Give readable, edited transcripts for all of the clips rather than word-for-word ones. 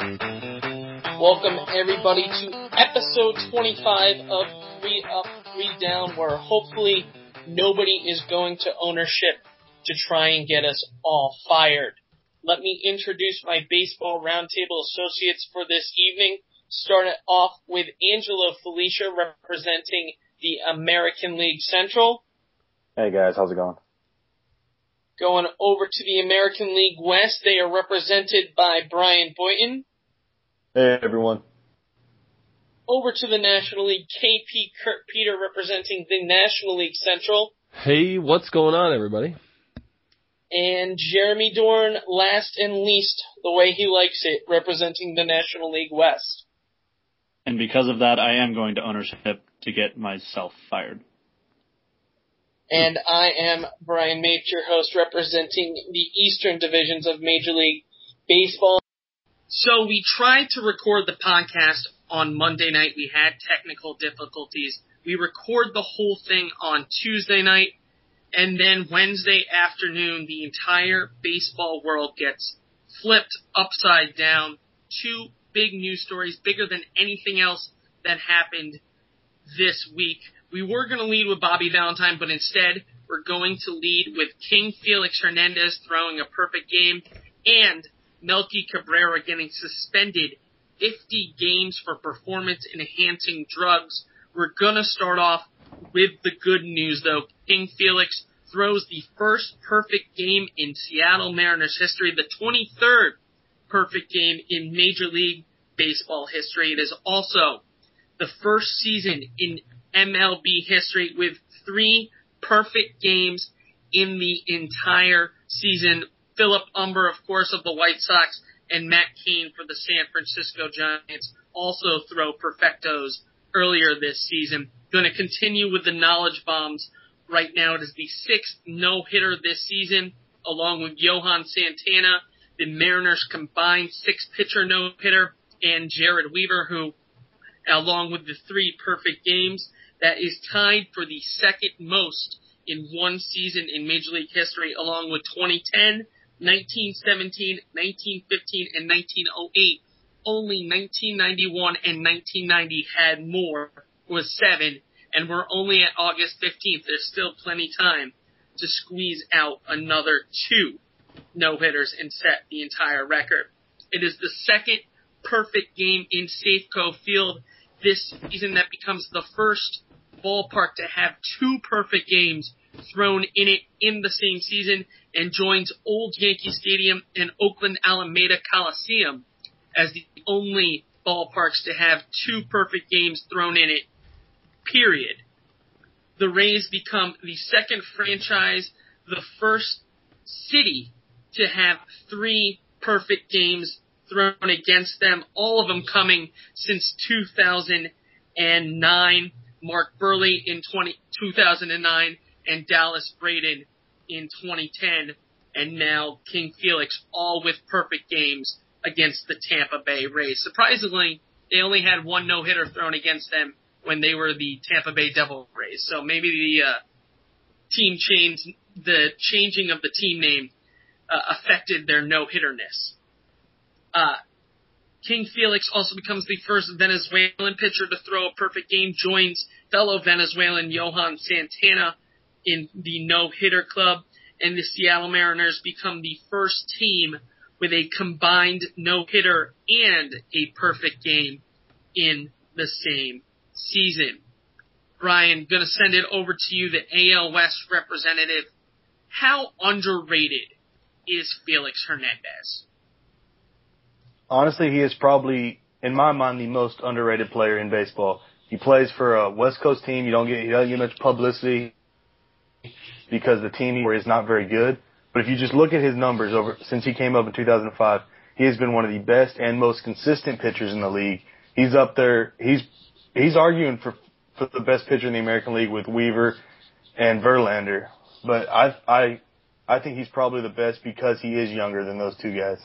Welcome everybody to episode 25 of 3 Up, 3 Down, where hopefully nobody is going to ownership to try and get us all fired. Let me introduce my baseball roundtable associates for this evening. Starting off with Angelo Felicia representing the American League Central. Hey guys, how's it going? Going over to the American League West, they are represented by Brian Boynton. Hey everyone. Over to the National League, KP Kurt Peter representing the National League Central. Hey, what's going on, everybody? And Jeremy Dorn, last and least, the way he likes it, representing the National League West. And because of that, I am going to ownership to get myself fired. And I am Brian Mapes, your host, representing the Eastern Divisions of Major League Baseball. So we tried to record the podcast on Monday night. We had technical difficulties. We record the whole thing on Tuesday night, and then Wednesday afternoon, the entire baseball world gets flipped upside down. Two big news stories, bigger than anything else that happened this week. We were going to lead with Bobby Valentine, but instead we're going to lead with King Felix Hernandez throwing a perfect game and Melky Cabrera getting suspended 50 games for performance-enhancing drugs. We're going to start off with the good news, though. King Felix throws the first perfect game in Seattle Mariners history, the 23rd perfect game in Major League Baseball history. It is also the first season in MLB history with 3 perfect games in the entire season. Philip Humber, of course, of the White Sox, and Matt Cain for the San Francisco Giants also throw perfectos earlier this season. Going to continue with the knowledge bombs. Right now it is the 6th no-hitter this season, along with Johan Santana, the Mariners' combined 6-pitcher no-hitter, and Jared Weaver, who, along with the 3 perfect games, that is tied for the second most in one season in Major League history, along with 2010, 1917, 1915, and 1908. Only 1991 and 1990 had more, was 7, and we're only at August 15th. There's still plenty time to squeeze out another 2 no-hitters and set the entire record. It is the second perfect game in Safeco Field this season that becomes the first ballpark to have 2 perfect games thrown in it in the same season, and joins Old Yankee Stadium and Oakland Alameda Coliseum as the only ballparks to have 2 perfect games thrown in it, period. The Rays become the second franchise, the first city to have 3 perfect games thrown against them, all of them coming since 2009. Mark Burley in 2009, and Dallas Braden in 2010, and now King Felix, all with perfect games against the Tampa Bay Rays. Surprisingly, they only had 1 no-hitter thrown against them when they were the Tampa Bay Devil Rays. So maybe the changing of the team name affected their no-hitterness. King Felix also becomes the first Venezuelan pitcher to throw a perfect game, joins fellow Venezuelan Johan Santana in the no-hitter club, and the Seattle Mariners become the first team with a combined no-hitter and a perfect game in the same season. Brian, going to send it over to you, the AL West representative. How underrated is Felix Hernandez? Honestly, he is probably, in my mind, the most underrated player in baseball. He plays for a West Coast team. He doesn't get much publicity because the team is not very good. But if you just look at his numbers since he came up in 2005, he has been one of the best and most consistent pitchers in the league. He's up there. He's arguing for the best pitcher in the American League with Weaver and Verlander. But I think he's probably the best because he is younger than those 2 guys.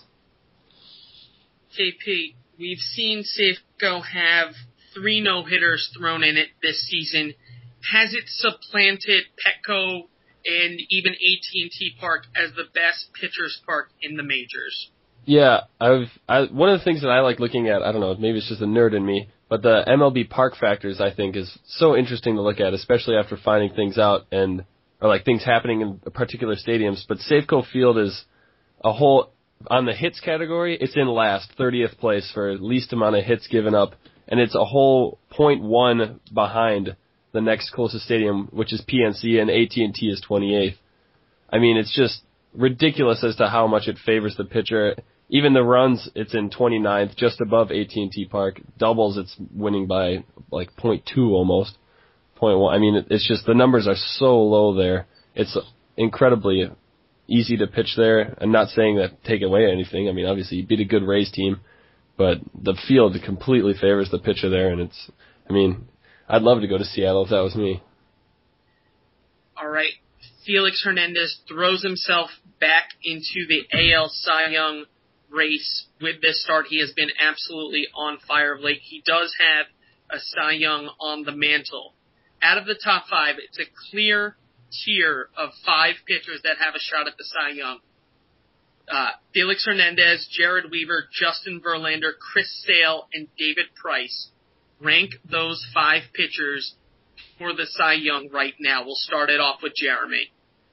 JP, we've seen Safeco have 3 no-hitters thrown in it this season. Has it supplanted Petco and even AT&T Park as the best pitcher's park in the majors? Yeah, one of the things that I like looking at, I don't know, maybe it's just a nerd in me, but the MLB park factors I think is so interesting to look at, especially after finding things out or like things happening in particular stadiums. But Safeco Field is a whole, on the hits category, it's in last, 30th place for least amount of hits given up, and it's a whole .1 behind the next closest stadium, which is PNC, and AT&T is 28th. I mean, it's just ridiculous as to how much it favors the pitcher. Even the runs, it's in 29th, just above AT&T Park. Doubles, it's winning by like .2 almost, .1. I mean, it's just the numbers are so low there. It's incredibly easy to pitch there. I'm not saying that take away anything. I mean, obviously you beat a good Rays team, but the field completely favors the pitcher there, and I'd love to go to Seattle if that was me. All right. Felix Hernandez throws himself back into the AL Cy Young race with this start. He has been absolutely on fire of late. He does have a Cy Young on the mantle. Out of the top 5, it's a clear tier of 5 pitchers that have a shot at the Cy Young. Felix Hernandez, Jared Weaver, Justin Verlander, Chris Sale, and David Price. Rank those 5 pitchers for the Cy Young right now. We'll start it off with Jeremy.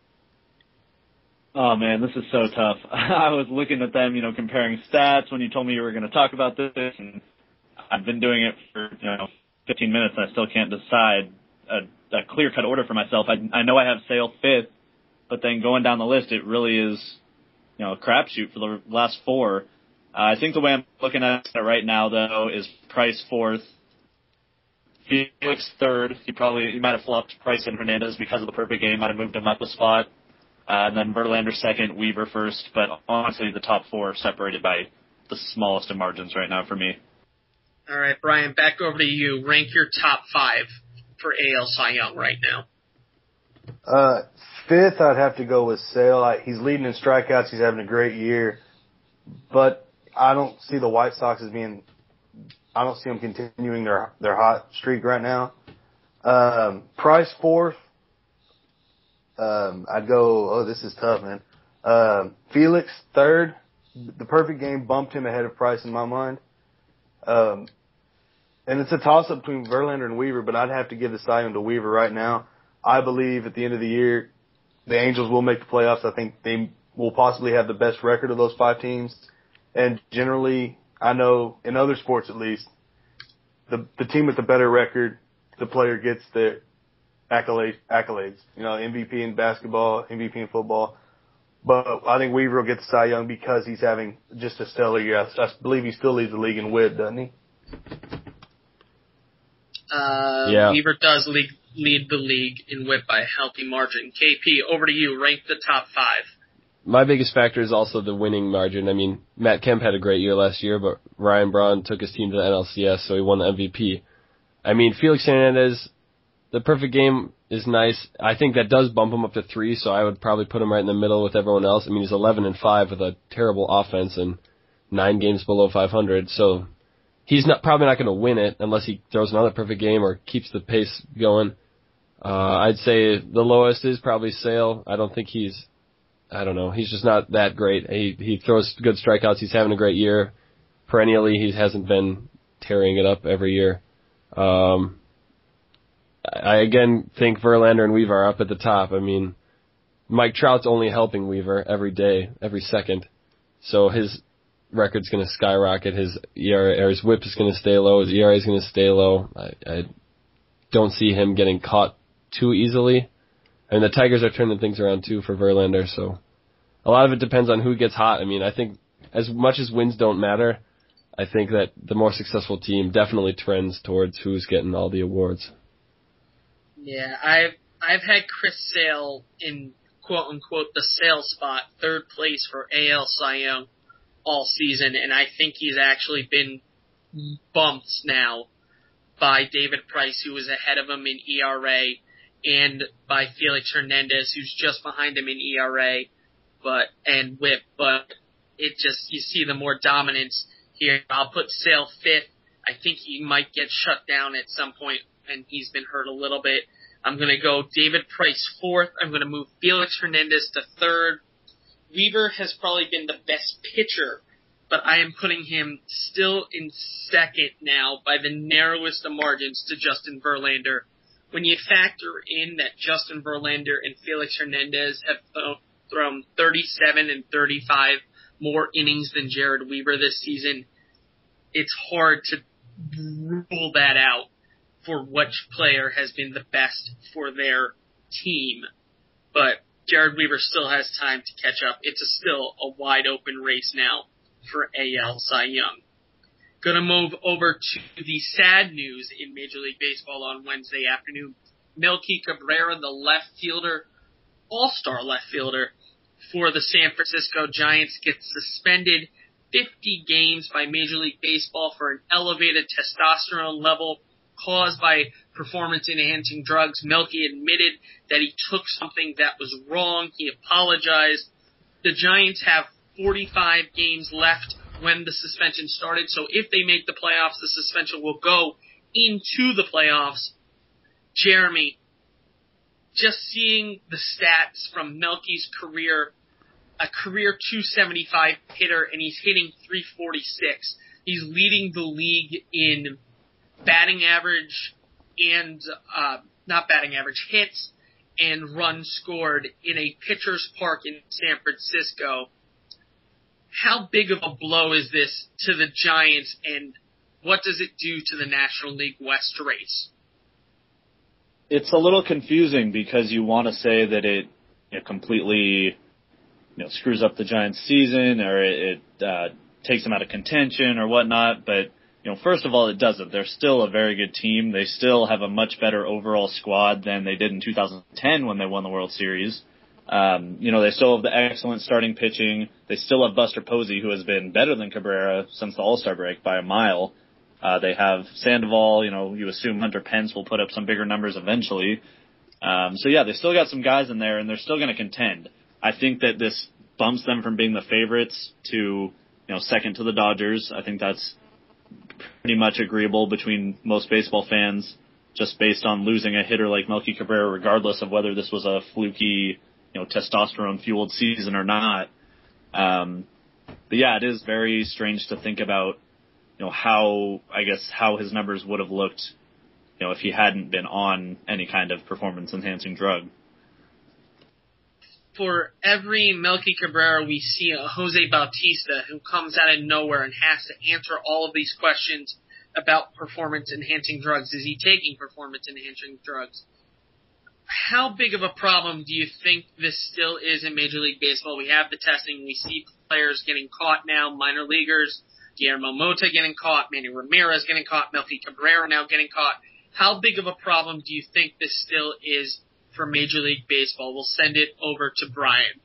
Oh man, this is so tough. I was looking at them, comparing stats when you told me you were going to talk about this, and I've been doing it for, 15 minutes and I still can't decide a clear-cut order for myself. I know I have Sale 5th, but then going down the list, it really is, a crapshoot for the last 4. I think the way I'm looking at it right now, though, is Price 4th, Felix 3rd. He might have flopped Price and Hernandez because of the perfect game. Might have moved him up a spot. And then Verlander 2nd, Weaver 1st. But honestly, the top 4 are separated by the smallest of margins right now for me. All right, Brian, back over to you. Rank your top 5 for AL Cy Young right now. 5th, I'd have to go with Sale. He's leading in strikeouts. He's having a great year. But I don't see the White Sox as being – I don't see them continuing their hot streak right now. Price 4th. I'd go, this is tough, man. Felix 3rd. The perfect game bumped him ahead of Price in my mind. And it's a toss-up between Verlander and Weaver, but I'd have to give the Cy Young to Weaver right now. I believe at the end of the year, the Angels will make the playoffs. I think they will possibly have the best record of those 5 teams. And generally, I know in other sports at least, the team with the better record, the player gets the accolades. MVP in basketball, MVP in football. But I think Weaver will get the Cy Young because he's having just a stellar year. I believe he still leads the league in WHIP, doesn't he? Yeah. Weaver does lead the league in WHIP by a healthy margin. KP, over to you. Rank the top 5. My biggest factor is also the winning margin. I mean, Matt Kemp had a great year last year, but Ryan Braun took his team to the NLCS, so he won the MVP. I mean, Felix Hernandez, the perfect game is nice. I think that does bump him up to 3, so I would probably put him right in the middle with everyone else. I mean, he's 11-5 with a terrible offense and 9 games below 500, so he's probably not going to win it unless he throws another perfect game or keeps the pace going. I'd say the lowest is probably Sale. I don't think he's just not that great. He throws good strikeouts. He's having a great year. Perennially, he hasn't been tearing it up every year. I again think Verlander and Weaver are up at the top. I mean, Mike Trout's only helping Weaver every day, every second. So his record's going to skyrocket. His ERA or his WHIP is going to stay low. His ERA is going to stay low. I don't see him getting caught too easily. I mean, the Tigers are turning things around too for Verlander, so a lot of it depends on who gets hot. I mean, I think as much as wins don't matter, I think that the more successful team definitely trends towards who's getting all the awards. Yeah, I've had Chris Sale in quote unquote the Sale spot, 3rd place for AL Cy Young all season, and I think he's actually been bumped now by David Price, who was ahead of him in ERA, and by Felix Hernandez, who's just behind him in ERA, and WHIP. But it just, you see the more dominance here. I'll put Sale 5th. I think he might get shut down at some point, and he's been hurt a little bit. I'm going to go David Price 4th. I'm going to move Felix Hernandez to 3rd. Weaver has probably been the best pitcher but I am putting him still in second now by the narrowest of margins to Justin Verlander. When you factor in that Justin Verlander and Felix Hernandez have thrown 37 and 35 more innings than Jared Weaver this season, it's hard to rule that out for which player has been the best for their team. But Jared Weaver still has time to catch up. It's still a wide open race now for AL Cy Young. Gonna move over to the sad news in Major League Baseball on Wednesday afternoon. Melky Cabrera, the left fielder, all-star left fielder for the San Francisco Giants, gets suspended 50 games by Major League Baseball for an elevated testosterone level caused by performance-enhancing drugs. Melky admitted that he took something that was wrong. He apologized. The Giants have 45 games left when the suspension started, so if they make the playoffs, the suspension will go into the playoffs. Jeremy, just seeing the stats from Melky's career, a career .275 hitter, and he's hitting .346. He's leading the league in batting average and, hits and runs scored in a pitcher's park in San Francisco. How big of a blow is this to the Giants, and what does it do to the National League West race? It's a little confusing because you want to say that it completely screws up the Giants' season, or it takes them out of contention or whatnot, but first of all, it doesn't. They're still a very good team. They still have a much better overall squad than they did in 2010 when they won the World Series. They still have the excellent starting pitching. They still have Buster Posey, who has been better than Cabrera since the All-Star break by a mile. They have Sandoval. You assume Hunter Pence will put up some bigger numbers eventually. They still got some guys in there, and they're still going to contend. I think that this bumps them from being the favorites to, second to the Dodgers. I think that's pretty much agreeable between most baseball fans, just based on losing a hitter like Melky Cabrera, regardless of whether this was a fluky, testosterone-fueled season or not. It is very strange to think about, how his numbers would have looked, if he hadn't been on any kind of performance-enhancing drug. For every Melky Cabrera, we see a Jose Bautista who comes out of nowhere and has to answer all of these questions about performance-enhancing drugs. Is he taking performance-enhancing drugs? How big of a problem do you think this still is in Major League Baseball? We have the testing. We see players getting caught now, minor leaguers, Guillermo Mota getting caught, Manny Ramirez getting caught, Melky Cabrera now getting caught. How big of a problem do you think this still is for Major League Baseball? We'll send it over to Brian.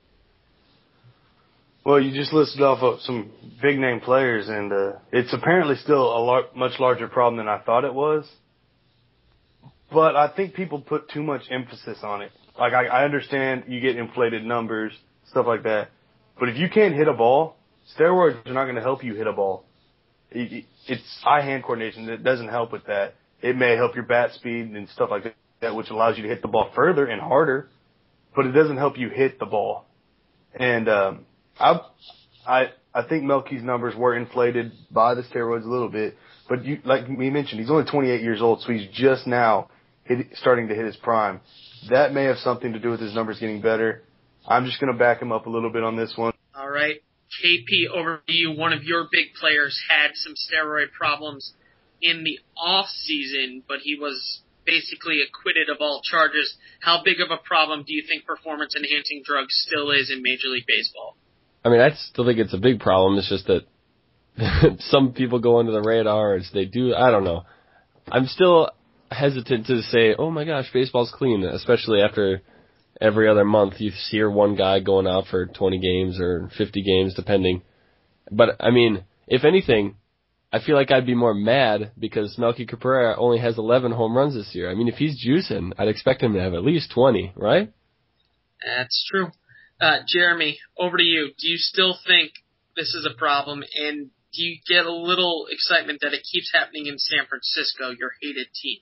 Well, you just listed off some big-name players, and it's apparently still a much larger problem than I thought it was. But I think people put too much emphasis on it. Like, I understand you get inflated numbers, stuff like that. But if you can't hit a ball, steroids are not going to help you hit a ball. It's eye-hand coordination. It doesn't help with that. It may help your bat speed and stuff like that, which allows you to hit the ball further and harder, but it doesn't help you hit the ball. And I think Melky's numbers were inflated by the steroids a little bit, but like we mentioned, he's only 28 years old, so he's just now starting to hit his prime. That may have something to do with his numbers getting better. I'm just going to back him up a little bit on this one. All right. KP, over to you. One of your big players had some steroid problems in the off season, but he was basically acquitted of all charges. How big of a problem do you think performance-enhancing drugs still is in Major League Baseball? I mean, I still think it's a big problem. It's just that some people go under the radar, or they do. I don't know. I'm still hesitant to say, oh my gosh, baseball's clean, especially after every other month you hear one guy going out for 20 games or 50 games, depending. But, I mean, if anything, I feel like I'd be more mad because Melky Cabrera only has 11 home runs this year. I mean, if he's juicing, I'd expect him to have at least 20, right? That's true. Jeremy, over to you. Do you still think this is a problem, and do you get a little excitement that it keeps happening in San Francisco, your hated team?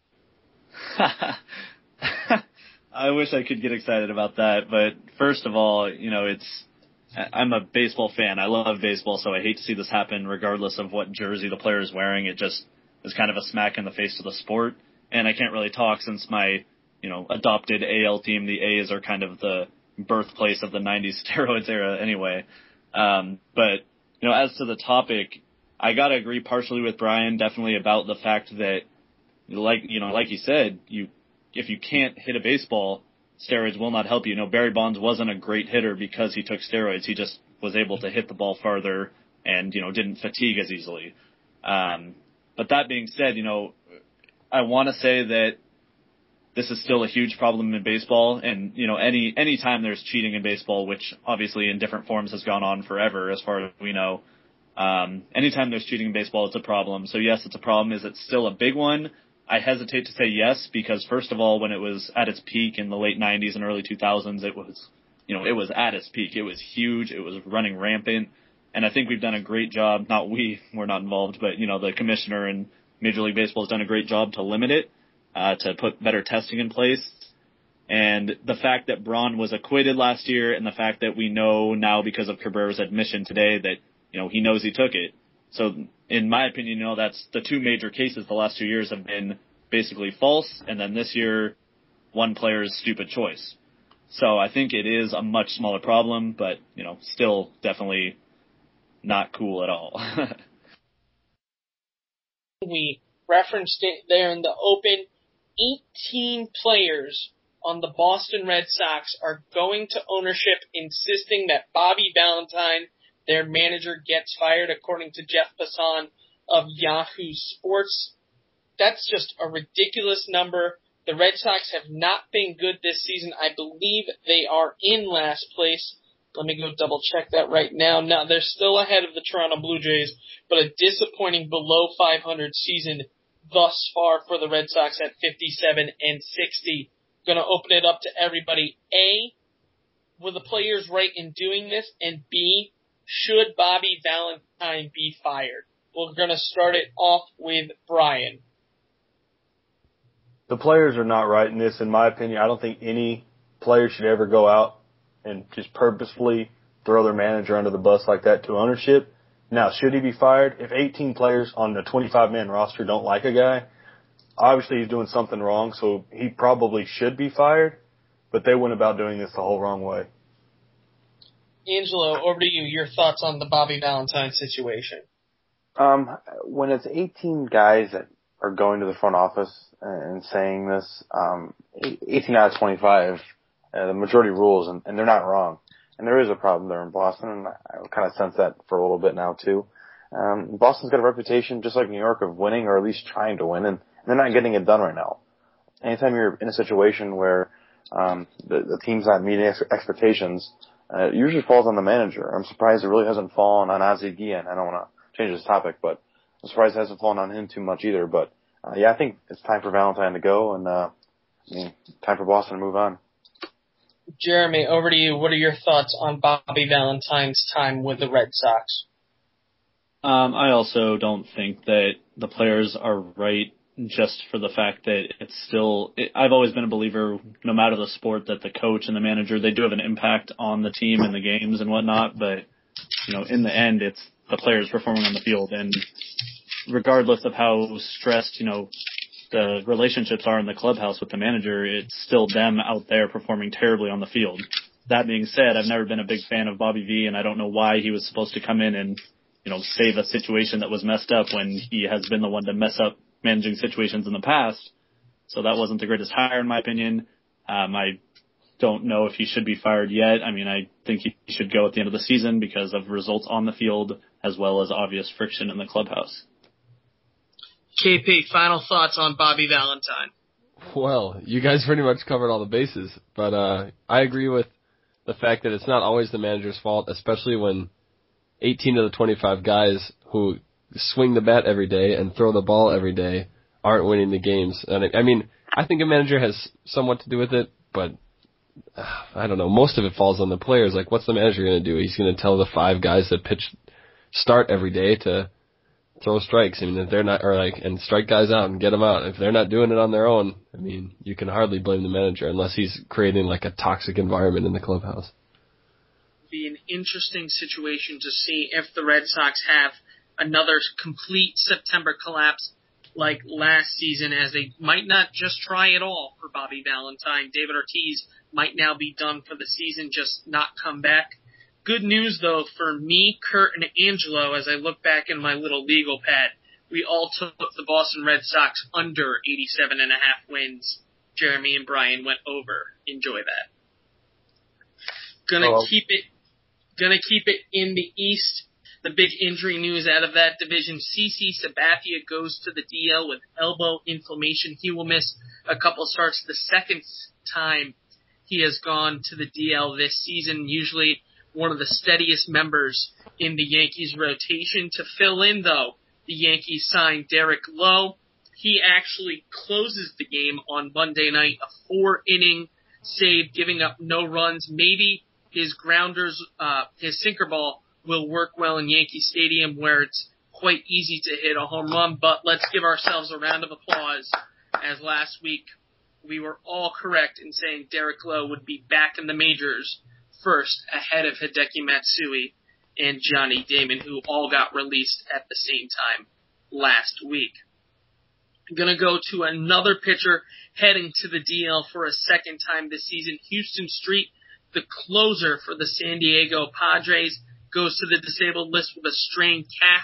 I wish I could get excited about that, but first of all, it's I'm a baseball fan. I love baseball, so I hate to see this happen regardless of what jersey the player is wearing. It just is kind of a smack in the face to the sport. And I can't really talk since my, adopted AL team, the A's, are kind of the birthplace of the 90s steroids era anyway. But as to the topic, I gotta agree partially with Brian, definitely about the fact that, like you said, if you can't hit a baseball, steroids will not help you. Barry Bonds wasn't a great hitter because he took steroids. He just was able to hit the ball farther and, didn't fatigue as easily. But that being said, I want to say that this is still a huge problem in baseball. And, any time there's cheating in baseball, which obviously in different forms has gone on forever as far as we know, anytime there's cheating in baseball, it's a problem. So yes, it's a problem. Is it still a big one? I hesitate to say yes, because first of all, when it was at its peak in the late 90s and early 2000s, it was at its peak. It was huge. It was running rampant. And I think we've done a great job. We're not involved, but, the commissioner and Major League Baseball has done a great job to limit it, to put better testing in place. And the fact that Braun was acquitted last year, and the fact that we know now because of Cabrera's admission today that, he knows he took it. So in my opinion, that's the two major cases the last 2 years have been basically false, and then this year, one player's stupid choice. So I think it is a much smaller problem, but, still definitely not cool at all. We referenced it there in the open. 18 players on the Boston Red Sox are going to ownership insisting that Bobby Valentine, their manager, gets fired, according to Jeff Passan of Yahoo Sports. That's just a ridiculous number. The Red Sox have not been good this season. I believe they are in last place. Let me go double check that right now. Now, they're still ahead of the Toronto Blue Jays, but a disappointing below 500 season thus far for the Red Sox at 57-60. Going to open it up to everybody. A, were the players right in doing this? And B, should Bobby Valentine be fired? We're going to start it off with Brian. The players are not right in this, in my opinion. I don't think any player should ever go out and just purposefully throw their manager under the bus like that to ownership. Now, should he be fired? If 18 players on the 25-man roster don't like a guy, obviously he's doing something wrong, so he probably should be fired, but they went about doing this the whole wrong way. Angelo, over to you. Your thoughts on the Bobby Valentine situation. When it's 18 guys that are going to the front office and saying this, 18 out of 25, the majority rules, and they're not wrong. And there is a problem there in Boston, and I kind of sense that for a little bit now too. Boston's got a reputation, just like New York, of winning or at least trying to win, and they're not getting it done right now. Anytime you're in a situation where the team's not meeting expectations, it usually falls on the manager. I'm surprised it really hasn't fallen on Ozzie Guillen. I don't want to change this topic, but I'm surprised it hasn't fallen on him too much either. But I think it's time for Valentine to go, and time for Boston to move on. Jeremy, over to you. What are your thoughts on Bobby Valentine's time with the Red Sox? I also don't think that the players are right just for the fact that I've always been a believer, no matter the sport, that the coach and the manager, they do have an impact on the team and the games and whatnot, but, in the end, it's the players performing on the field, and regardless of how stressed, the relationships are in the clubhouse with the manager, it's still them out there performing terribly on the field. That being said, I've never been a big fan of Bobby V, and I don't know why he was supposed to come in and, save a situation that was messed up when he has been the one to mess up managing situations in the past. So that wasn't the greatest hire, in my opinion. I don't know if he should be fired yet. I think he should go at the end of the season because of results on the field as well as obvious friction in the clubhouse. KP, final thoughts on Bobby Valentine. Well, you guys pretty much covered all the bases, but I agree with the fact that it's not always the manager's fault, especially when 18 of the 25 guys who swing the bat every day and throw the ball every day aren't winning the games. And I think a manager has somewhat to do with it, but I don't know. Most of it falls on the players. Like, what's the manager going to do? He's going to tell the 5 guys that start every day to throw strikes. If they're not, and strike guys out and get them out. If they're not doing it on their own, you can hardly blame the manager unless he's creating like a toxic environment in the clubhouse. be an interesting situation to see if the Red Sox have another complete September collapse like last season, as they might not just try at all for Bobby Valentine. David Ortiz might now be done for the season, just not come back. Good news, though, for me, Kurt, and Angelo, as I look back in my little legal pad, we all took the Boston Red Sox under 87.5 wins. Jeremy and Brian went over. Enjoy that. Gonna keep it in the East. The big injury news out of that division, CC Sabathia goes to the DL with elbow inflammation. He will miss a couple starts. The second time he has gone to the DL this season, usually one of the steadiest members in the Yankees rotation. To fill in, though, the Yankees signed Derek Lowe. He actually closes the game on Monday night, a 4-inning save, giving up no runs. Maybe his grounders, his sinker ball will work well in Yankee Stadium, where it's quite easy to hit a home run. But let's give ourselves a round of applause, as last week we were all correct in saying Derek Lowe would be back in the majors first, ahead of Hideki Matsui and Johnny Damon, who all got released at the same time last week. I'm going to go to another pitcher heading to the DL for a second time this season. Houston Street, the closer for the San Diego Padres, goes to the disabled list with a strained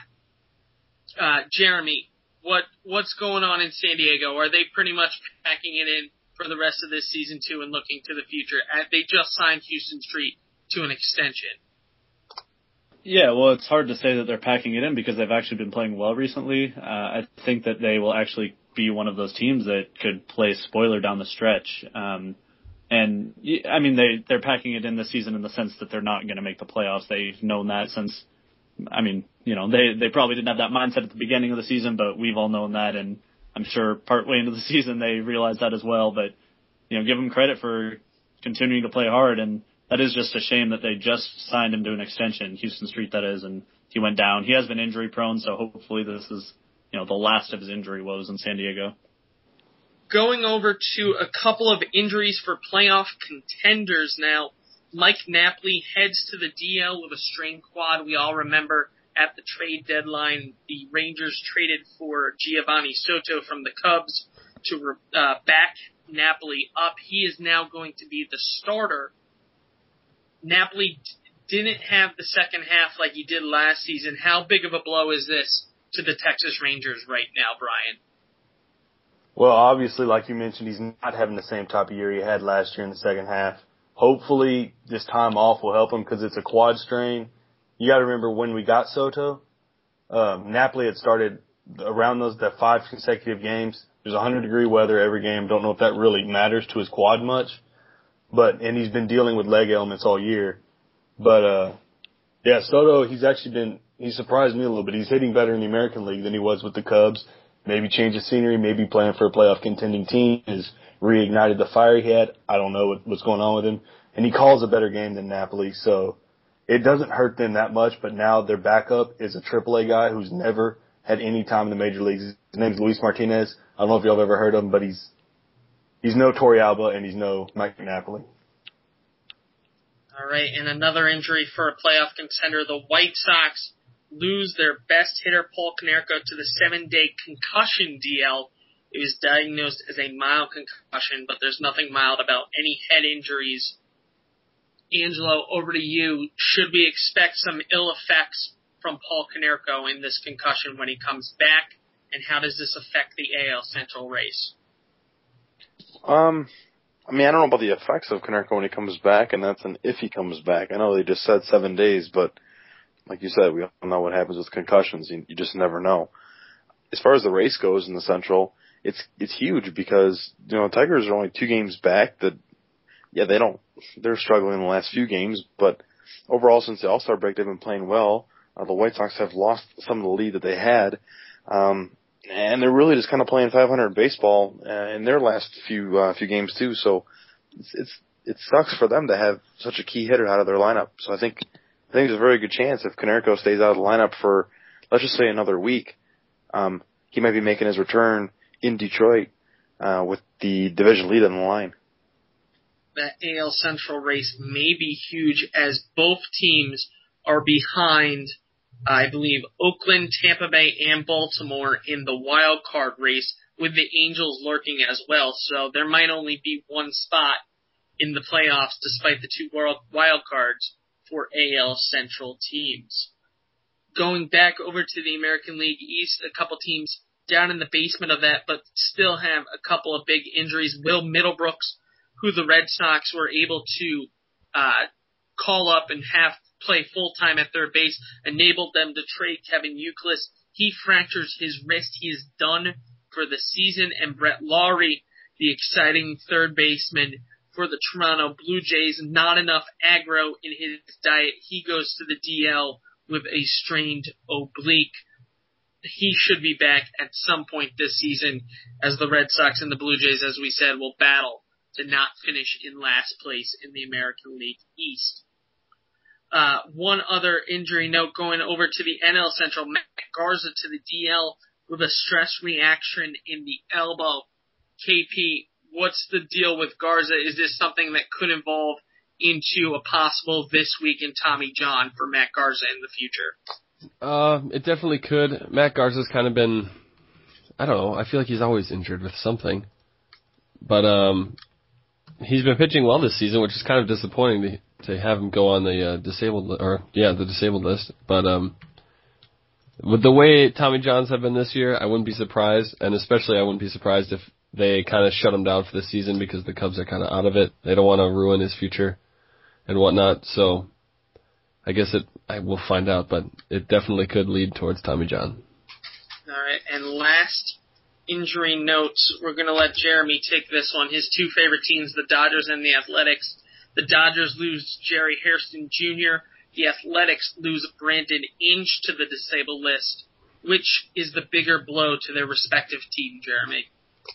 calf. Jeremy, what's going on in San Diego? Are they pretty much packing it in for the rest of this season too and looking to the future? They just signed Houston Street to an extension. Yeah, well, it's hard to say that they're packing it in because they've actually been playing well recently. I think that they will actually be one of those teams that could play spoiler down the stretch. And I mean, they're packing it in this season in the sense that they're not going to make the playoffs. They've known that since, I mean, you know, they probably didn't have that mindset at the beginning of the season, but we've all known that, and I'm sure partway into the season they realized that as well. But, you know, give them credit for continuing to play hard, and that is just a shame that they just signed him to an extension, Houston Street that is, and he went down. He has been injury prone, so hopefully this is, you know, the last of his injury woes in San Diego. Going over to a couple of injuries for playoff contenders now. Mike Napoli heads to the DL with a strained quad. We all remember at the trade deadline, the Rangers traded for Giovanni Soto from the Cubs to back Napoli up. He is now going to be the starter. Napoli didn't have the second half like he did last season. How big of a blow is this to the Texas Rangers right now, Brian? Well, obviously, like you mentioned, he's not having the same type of year he had last year in the second half. Hopefully, this time off will help him because it's a quad strain. You got to remember when we got Soto, Napoli had started around that 5 consecutive games. There's 100-degree weather every game. Don't know if that really matters to his quad much, and he's been dealing with leg ailments all year. But yeah, Soto, he surprised me a little bit. He's hitting better in the American League than he was with the Cubs. Maybe change of scenery, maybe playing for a playoff contending team has reignited the fire he had. I don't know what's going on with him. And he calls a better game than Napoli, so it doesn't hurt them that much. But now their backup is a AAA guy who's never had any time in the major leagues. His name's Luis Martinez. I don't know if y'all have ever heard of him, but he's no Torrealba and he's no Mike Napoli. All right, and another injury for a playoff contender. The White Sox lose their best hitter, Paul Konerko, to the 7-day concussion DL. It was diagnosed as a mild concussion, but there's nothing mild about any head injuries. Angelo, over to you. Should we expect some ill effects from Paul Konerko in this concussion when he comes back, and how does this affect the AL Central race? I mean, I don't know about the effects of Konerko when he comes back, and that's an if he comes back. I know they just said 7 days, but like you said, we all know what happens with concussions. You just never know. As far as the race goes in the Central, it's huge because, you know, Tigers are only 2 games back. They're struggling in the last few games, but overall since the All-Star break, they've been playing well. The White Sox have lost some of the lead that they had. And they're really just kind of playing 500 baseball in their last few games too. So it sucks for them to have such a key hitter out of their lineup. So I think there's a very good chance if Konerko stays out of the lineup for, let's just say, another week, he might be making his return in Detroit with the division lead on the line. that AL Central race may be huge as both teams are behind, I believe, Oakland, Tampa Bay, and Baltimore in the wild card race, with the Angels lurking as well. So there might only be one spot in the playoffs despite the two wild cards for AL Central teams. Going back over to the American League East, a couple teams down in the basement of that, but still have a couple of big injuries. Will Middlebrooks, who the Red Sox were able to call up and have play full-time at third base, enabled them to trade Kevin Youkilis. He fractures his wrist. He is done for the season. And Brett Lawrie, the exciting third baseman for the Toronto Blue Jays, not enough aggro in his diet. He goes to the DL with a strained oblique. He should be back at some point this season, as the Red Sox and the Blue Jays, as we said, will battle to not finish in last place in the American League East. One other injury note going over to the NL Central, Matt Garza to the DL with a stress reaction in the elbow. KP, what's the deal with Garza? Is this something that could evolve into a possible this week in Tommy John for Matt Garza in the future? It definitely could. Matt Garza's kind of been, I don't know, I feel like he's always injured with something. But he's been pitching well this season, which is kind of disappointing to have him go on the disabled list. But with the way Tommy Johns have been this year, I wouldn't be surprised, and especially I wouldn't be surprised if they kind of shut him down for the season because the Cubs are kind of out of it. They don't want to ruin his future and whatnot. So I guess we'll find out, but it definitely could lead towards Tommy John. All right, and last injury notes, we're going to let Jeremy take this one. His two favorite teams, the Dodgers and the Athletics. The Dodgers lose Jerry Hairston Jr. The Athletics lose Brandon Inge to the disabled list. Which is the bigger blow to their respective team, Jeremy?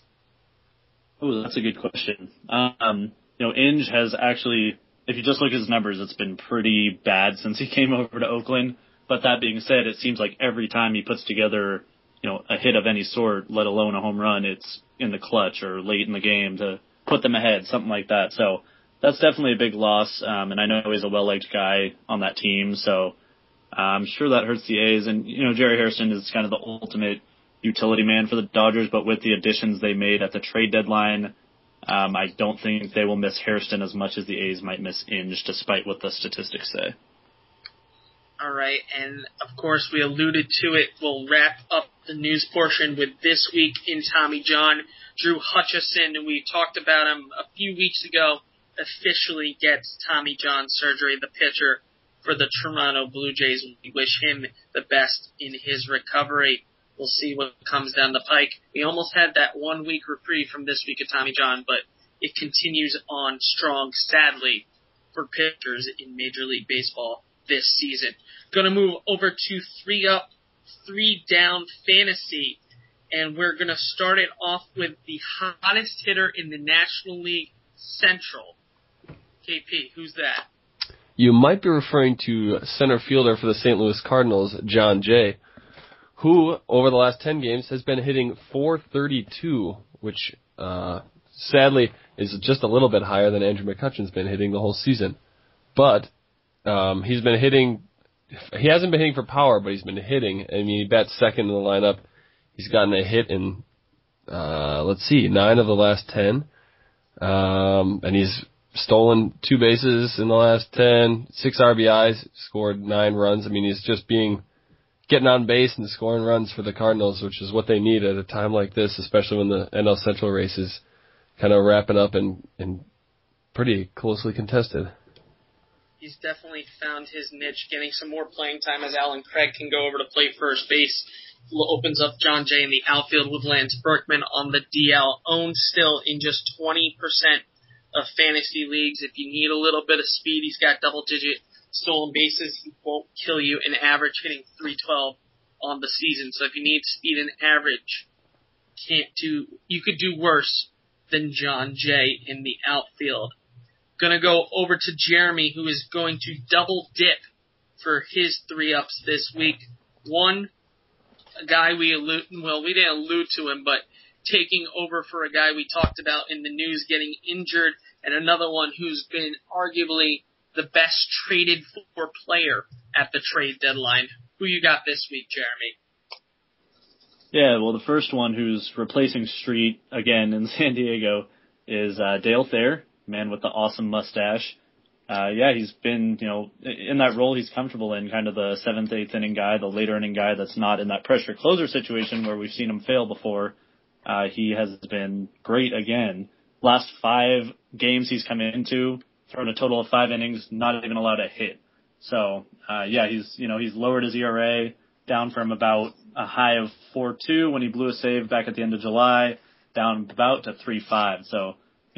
Oh, that's a good question. Inge has actually, if you just look at his numbers, it's been pretty bad since he came over to Oakland. But that being said, it seems like every time he puts together, a hit of any sort, let alone a home run, it's in the clutch or late in the game to put them ahead, something like that. So that's definitely a big loss. And I know he's a well-liked guy on that team, so I'm sure that hurts the A's. And, Jerry Hairston is kind of the ultimate utility man for the Dodgers, but with the additions they made at the trade deadline, I don't think they will miss Hairston as much as the A's might miss Inge, despite what the statistics say. All right, and of course we alluded to it. We'll wrap up the news portion with This Week in Tommy John. Drew Hutchison, we talked about him a few weeks ago, officially gets Tommy John surgery, the pitcher for the Toronto Blue Jays. We wish him the best in his recovery. We'll see what comes down the pike. We almost had that 1 week reprieve from This Week of Tommy John, but it continues on strong, sadly, for pitchers in Major League Baseball this season. Going to move over to 3 Up, 3 Down Fantasy, and we're going to start it off with the hottest hitter in the National League Central. KP, who's that? You might be referring to center fielder for the St. Louis Cardinals, John Jay, who, over the last 10 games, has been hitting .432, which, sadly, is just a little bit higher than Andrew McCutchen's been hitting the whole season. But he's been hitting. He hasn't been hitting for power, but he's been hitting. I mean, he bats second in the lineup. He's gotten a hit in, 9 of the last 10. And he's stolen 2 bases in the last 10, 6 RBIs, scored 9 runs. I mean, he's just getting on base and scoring runs for the Cardinals, which is what they need at a time like this, especially when the NL Central race is kind of wrapping up and pretty closely contested. He's definitely found his niche, getting some more playing time as Alan Craig can go over to play first base. Opens up John Jay in the outfield with Lance Berkman on the DL, owned still in just 20% of fantasy leagues. If you need a little bit of speed, he's got double-digit stolen bases. He won't kill you in average, hitting .312 on the season. So if you need speed and average, you could do worse than John Jay in the outfield. Going to go over to Jeremy, who is going to double dip for his 3 ups this week. One, a guy we didn't allude to him, but taking over for a guy we talked about in the news getting injured, and another one who's been arguably the best traded for player at the trade deadline. Who you got this week, Jeremy? Yeah, well, the first one who's replacing Street again in San Diego is Dale Thayer, man with the awesome mustache. He's been, in that role he's comfortable in, kind of the 7th, 8th inning guy, the later inning guy that's not in that pressure closer situation where we've seen him fail before. He has been great again. Last 5 games he's come into, thrown a total of 5 innings, not even allowed a hit. So, he's lowered his ERA down from about a high of 4.2 when he blew a save back at the end of July, down about to 3.5. So,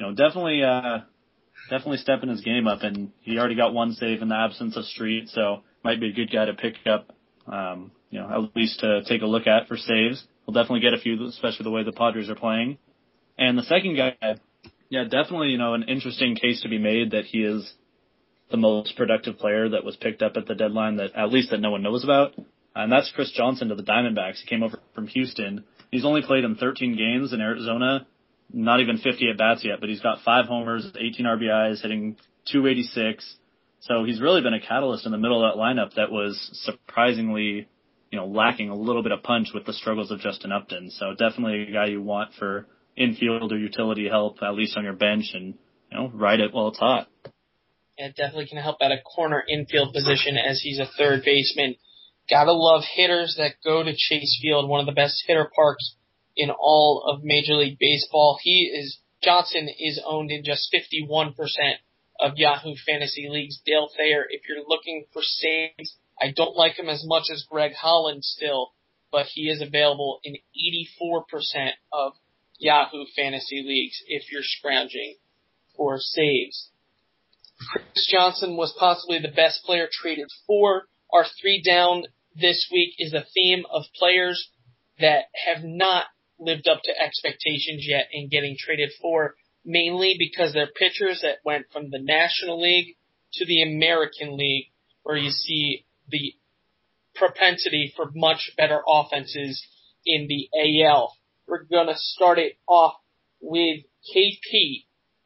definitely stepping his game up, and he already got 1 save in the absence of Street, so might be a good guy to pick up, at least to take a look at for saves. He'll definitely get a few, especially the way the Padres are playing. And the second guy, definitely, an interesting case to be made that he is the most productive player that was picked up at the deadline that no one knows about. And that's Chris Johnson to the Diamondbacks. He came over from Houston. He's only played in 13 games in Arizona, not even 50 at-bats yet, but he's got 5 homers, 18 RBIs, hitting .286. So he's really been a catalyst in the middle of that lineup that was surprisingly, lacking a little bit of punch with the struggles of Justin Upton. So definitely a guy you want for infield or utility help, at least on your bench, and, ride it while it's hot. Yeah, definitely can help at a corner infield position as he's a third baseman. Gotta love hitters that go to Chase Field, one of the best hitter parks in all of Major League Baseball. Johnson is owned in just 51% of Yahoo Fantasy Leagues. Dale Thayer, if you're looking for saves, I don't like him as much as Greg Holland still, but he is available in 84% of Yahoo Fantasy Leagues if you're scrounging for saves. Chris Johnson was possibly the best player traded for. Our 3 down this week is a theme of players that have not lived up to expectations yet in getting traded for, mainly because they're pitchers that went from the National League to the American League, where you see the propensity for much better offenses in the AL. We're going to start it off with KP,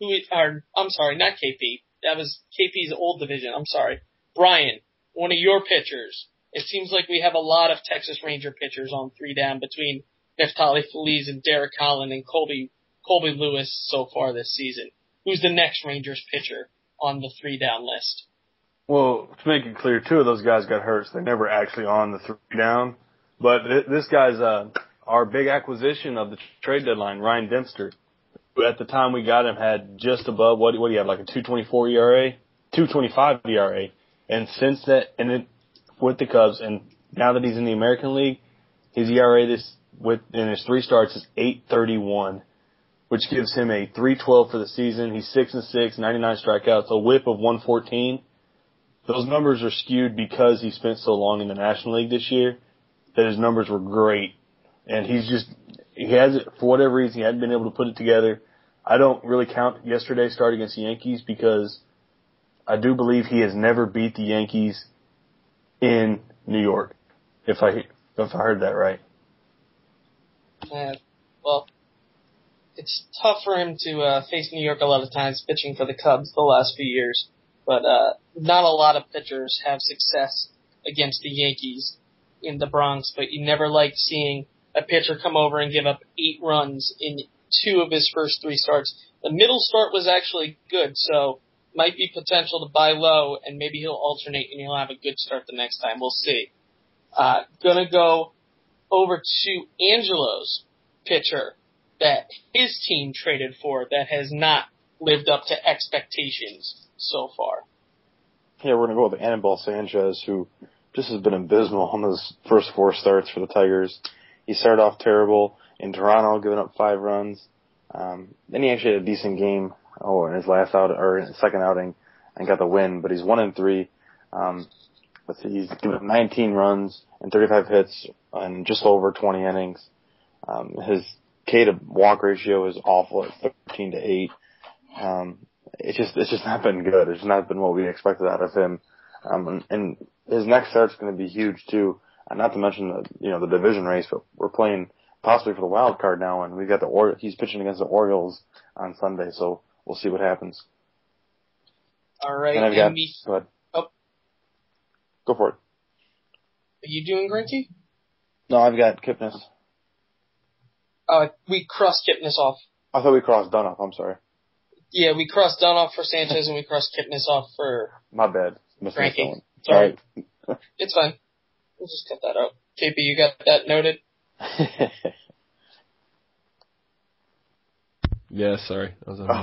not KP. That was KP's old division. I'm sorry. Brian, one of your pitchers. It seems like we have a lot of Texas Ranger pitchers on 3 down between Neftali Feliz and Derek Holland and Colby Lewis so far this season. Who's the next Rangers pitcher on the 3 down list? Well, to make it clear, 2 of those guys got hurt, so they're never actually on the 3 down. But this guy's our big acquisition of the trade deadline, Ryan Dempster, who at the time we got him had just above, what do you have, like a 2.24 ERA? 2.25 ERA. And since that, with the Cubs, and now that he's in the American League, his ERA in his 3 starts is 8.31, which gives him a 3.12 for the season. He's 6-6, 99 strikeouts, a WHIP of 114. Those numbers are skewed because he spent so long in the National League this year that his numbers were great. And he has it, for whatever reason, he hadn't been able to put it together. I don't really count yesterday's start against the Yankees because I do believe he has never beat the Yankees in New York, if I heard that right. Well, it's tough for him to face New York a lot of times pitching for the Cubs the last few years, but not a lot of pitchers have success against the Yankees in the Bronx, but you never like seeing a pitcher come over and give up 8 runs in 2 of his first 3 starts. The middle start was actually good, so might be potential to buy low, and maybe he'll alternate and he'll have a good start the next time. We'll see. Gonna go over to Angelo's pitcher that his team traded for that has not lived up to expectations so far. Yeah, we're gonna go with Anibal Sanchez, who just has been abysmal on his first 4 starts for the Tigers. He started off terrible in Toronto, giving up 5 runs. Then he actually had a decent game, in his second outing, and got the win. But he's 1-3. He's given up 19 runs and 35 hits in just over 20 innings. His K to walk ratio is awful at 13-8. It's just not been good. It's not been what we expected out of him. And his next start's going to be huge too. Not to mention the division race, but we're playing possibly for the wild card now, and we've got he's pitching against the Orioles on Sunday, so we'll see what happens. All right. And I've got, go ahead. Oh. Go for it. Are you doing Greinke? No, I've got Kipnis. We crossed Kipnis off. I thought we crossed Dunn off. I'm sorry. Yeah, we crossed Dunn off for Sanchez and we crossed Kipnis off for My bad. Greinke. Sorry. It's fine. We'll just cut that out. KP, you got that noted? Yeah, sorry. I was on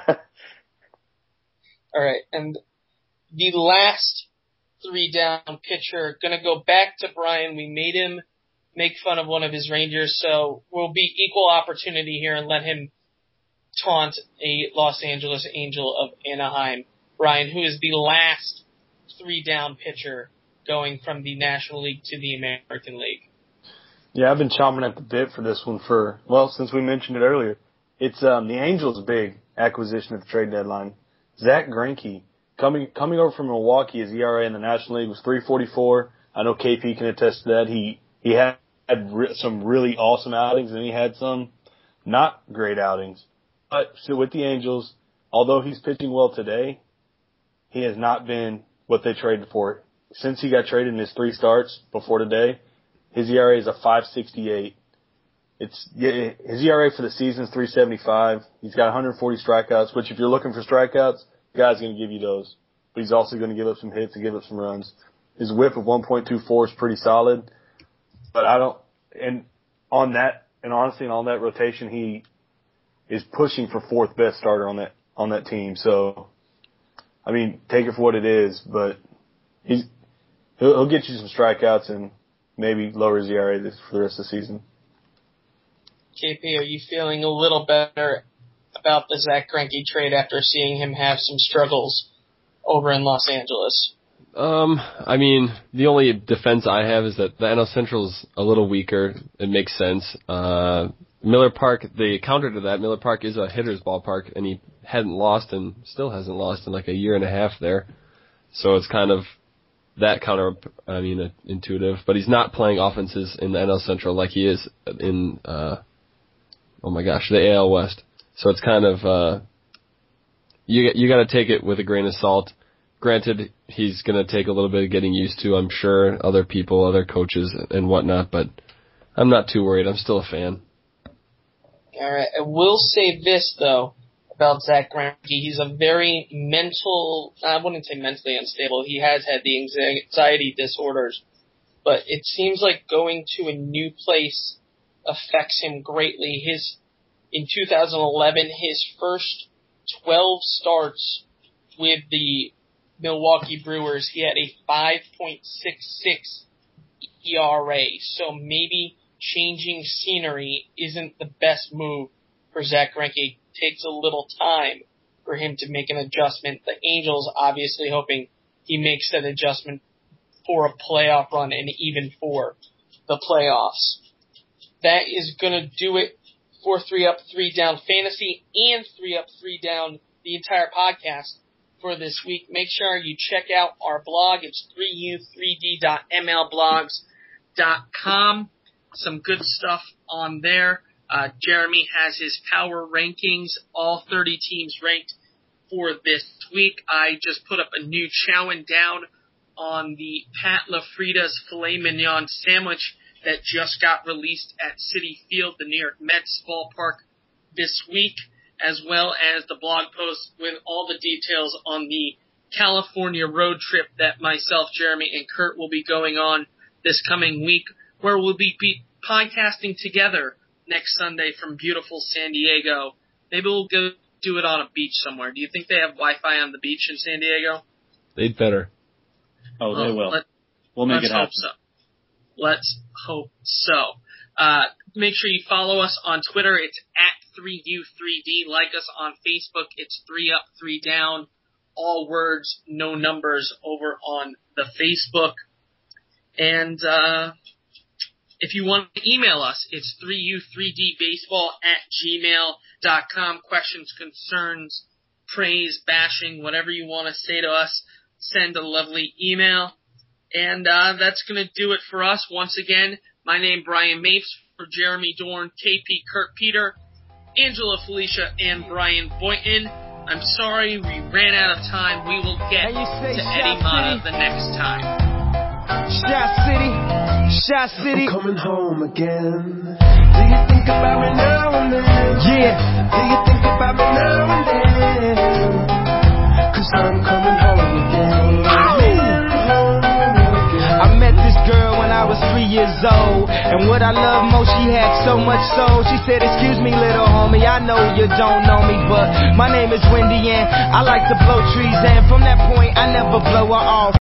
All right, and the last 3-down pitcher, gonna go back to Brian. We made him make fun of one of his Rangers, so we'll be equal opportunity here and let him taunt a Los Angeles Angel of Anaheim. Brian, who is the last 3-down pitcher going from the National League to the American League? Yeah, I've been chomping at the bit for this one since we mentioned it earlier. It's the Angels' big acquisition at the trade deadline. Zach Greinke, coming over from Milwaukee, his ERA in the National League was .344. I know KP can attest to that. He had some really awesome outings, and he had some not great outings. But so with the Angels, although he's pitching well today, he has not been what they traded for. Since he got traded in his 3 starts before today, his ERA is a .568. His ERA for the season is .375. He's got 140 strikeouts, which if you're looking for strikeouts, the guy's going to give you those. But he's also going to give up some hits and give up some runs. His whip of 1.24 is pretty solid. But honestly, on that rotation, he is pushing for 4th best starter on that team. So, I mean, take it for what it is, but he'll get you some strikeouts and maybe lower his ERA for the rest of the season. KP, are you feeling a little better about the Zach Greinke trade after seeing him have some struggles over in Los Angeles? I mean, the only defense I have is that the NL Central is a little weaker. It makes sense. Miller Park, the counter to that, Miller Park is a hitter's ballpark, and he hadn't lost and still hasn't lost in like a year and a half there. So it's kind of that intuitive. But he's not playing offenses in the NL Central like he is in, the AL West. So it's kind of, you gotta take it with a grain of salt. Granted, he's gonna take a little bit of getting used to, I'm sure, other people, other coaches and whatnot, but I'm not too worried. I'm still a fan. All right. I will say this, though, about Zach Greinke. He's a very I wouldn't say mentally unstable. He has had the anxiety disorders, but it seems like going to a new place affects him greatly. In 2011, his first 12 starts with the Milwaukee Brewers, he had a 5.66 ERA. So maybe changing scenery isn't the best move for Zach Greinke. It takes a little time for him to make an adjustment. The Angels obviously hoping he makes that adjustment for a playoff run and even for the playoffs. That is going to do it for 3 Up, 3 Down Fantasy and 3 Up, 3 Down, the entire podcast for this week. Make sure you check out our blog. It's 3u3d.mlblogs.com. Some good stuff on there. Jeremy has his power rankings, all 30 teams ranked for this week. I just put up a new chowing down on the Pat LaFrieda's filet mignon sandwich that just got released at Citi Field, the New York Mets ballpark this week, as well as the blog post with all the details on the California road trip that myself, Jeremy, and Kurt will be going on this coming week, where we'll be podcasting together next Sunday from beautiful San Diego. Maybe we'll go do it on a beach somewhere. Do you think they have Wi-Fi on the beach in San Diego? They'd better. Oh, they will. We'll make it happen. Let's hope so. Make sure you follow us on Twitter. It's at 3U3D. Like us on Facebook. It's 3 Up, 3 Down. All words, no numbers over on the Facebook. And if you want to email us, it's 3u3dbaseball@gmail.com. Questions, concerns, praise, bashing, whatever you want to say to us, send a lovely email. And that's going to do it for us. Once again, my name Brian Mapes, for Jeremy Dorn, KP, Kurt Peter, Angela Felicia, and Brian Boynton. I'm sorry we ran out of time. We will get to Eddie Mata the next time. Shot City, I'm coming home again. Do you think about me now and then? Yeah. Do you think about me now and then? 'Cause I'm coming home again. I met this girl when I was 3 years old, and what I love most, she had so much soul. She said, excuse me, little homie, I know you don't know me, but my name is Wendy, and I like to blow trees, and from that point, I never blow her off.